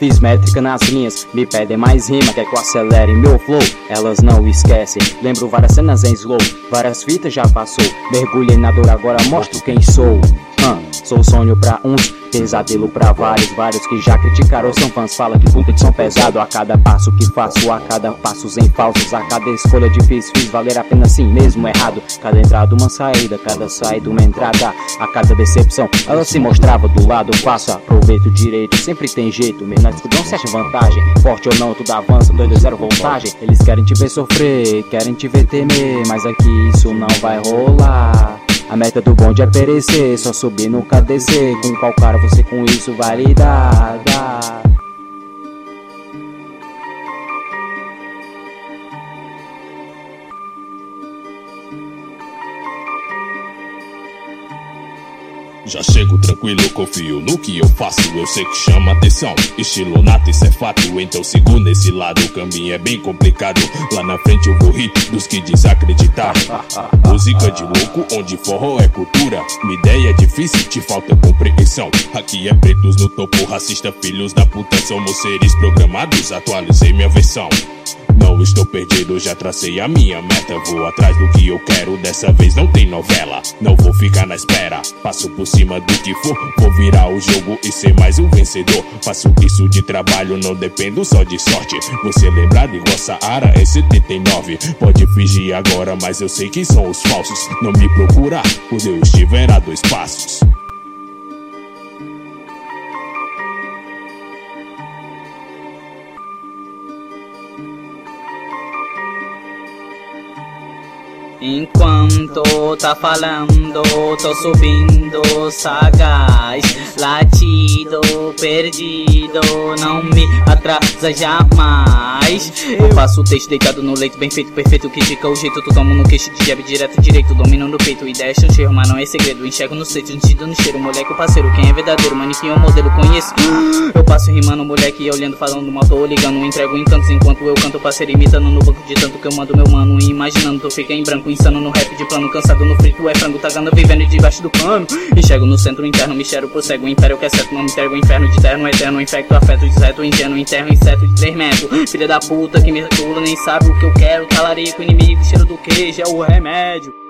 Fiz métrica nas linhas, me pedem mais rima, quer que eu acelere meu flow, elas não esquecem. Lembro várias cenas em slow, várias fitas já passou. Mergulhei na dor, agora mostro quem sou. Sou sonho pra uns, pesadelo pra vários que já criticaram, são fãs, fala que puta de som pesado. A cada passo que faço, a cada passos em falsos, a cada escolha difícil fiz valer a pena assim mesmo errado. Cada entrada uma saída, cada saída uma entrada. A cada decepção, ela se mostrava do lado. Faço, aproveito direito, sempre tem jeito. Mesmo na discussão se acha vantagem, forte ou não tudo avança, 2-0 voltagem. Eles querem te ver sofrer, querem te ver temer, mas aqui isso não vai rolar. A meta do bonde é perecer, só subir nunca descer. Com qual cara você com isso vai lidar? Já chego tranquilo, confio no que eu faço, eu sei que chama atenção. Estilo nato, isso é fato, então sigo nesse lado. O caminho é bem complicado, lá na frente eu vou rir dos que desacreditaram. Música de louco, onde forró é cultura. Minha ideia é difícil, te falta compreensão. Aqui é pretos no topo, racista, filhos da puta. Somos seres programados, atualizei minha versão. Não estou perdido, já tracei a minha meta. Vou atrás do que eu quero, dessa vez não tem novela. Não vou ficar na espera, passo por cima do que for. Vou virar o jogo e ser mais um vencedor. Faço isso de trabalho, não dependo só de sorte. Você lembrado igual Saara em 79. Pode fingir agora, mas eu sei quem são os falsos. Não me procurar, quando eu estiver a 2 passos. Enquanto tá falando, tô subindo sagaz. Latido, perdido, não me atrasa jamais. Eu faço o texto deitado no leito, bem feito, perfeito. Critica o jeito, tu tomo no queixo de jab direto, direito. Domino no peito, ideia é cheiro, mas não é segredo. Enxergo no seito, sentido no cheiro. Moleque, o parceiro, quem é verdadeiro? Manequim é o modelo, conheço. Eu passo rimando, moleque, olhando, falando mal, tô ligando. Entrego encantos enquanto eu canto, parceiro, imitando no banco de tanto que eu mando meu mano. E imaginando, tu fica em branco, insano no rap de plano, cansado no frito é frango, tagando, vivendo debaixo do pano. Enxergo no centro interno, me cheiro por cego, império que é certo, não me entrego, inferno de terno, eterno, infecto, afeto, deserto, ingênuo, enterro, inseto de 3 metros. Filha da puta que me regula, nem sabe o que eu quero, talarico, inimigo, cheiro do queijo é o remédio.